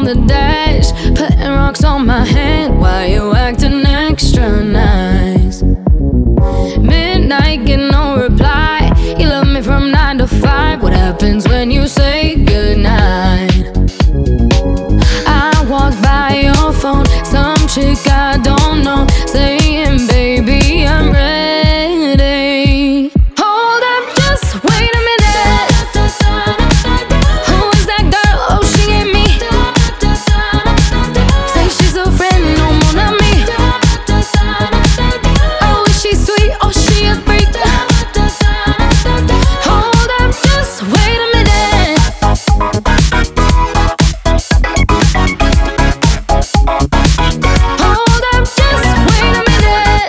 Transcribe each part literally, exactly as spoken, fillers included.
the dash, putting rocks on my hand. Why you acting extra nice? Midnight, get no reply. You love me from nine to five. What happens when you say goodnight? I walk by your phone, some chick I don't know, saying, baby, I'm ready. Hold up, just wait a minute. Who is that girl? Oh, she ain't me. Say she's a friend, no more not me. Oh, is she sweet? Oh, she a freak. Hold up, just wait a minute. Hold up, just wait a minute.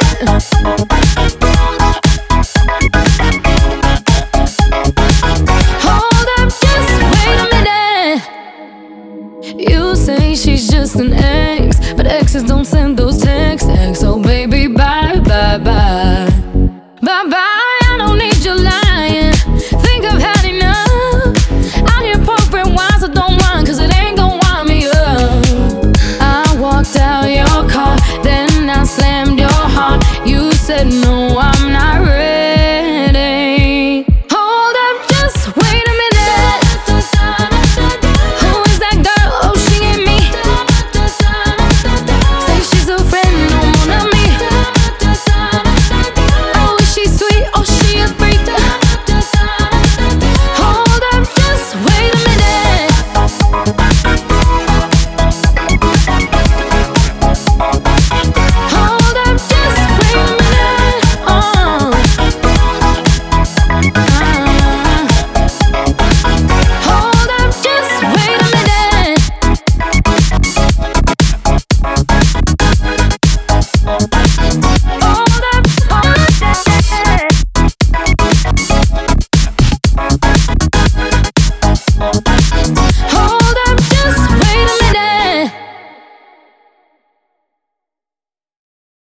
Hold up, just wait a minute. You say she's just an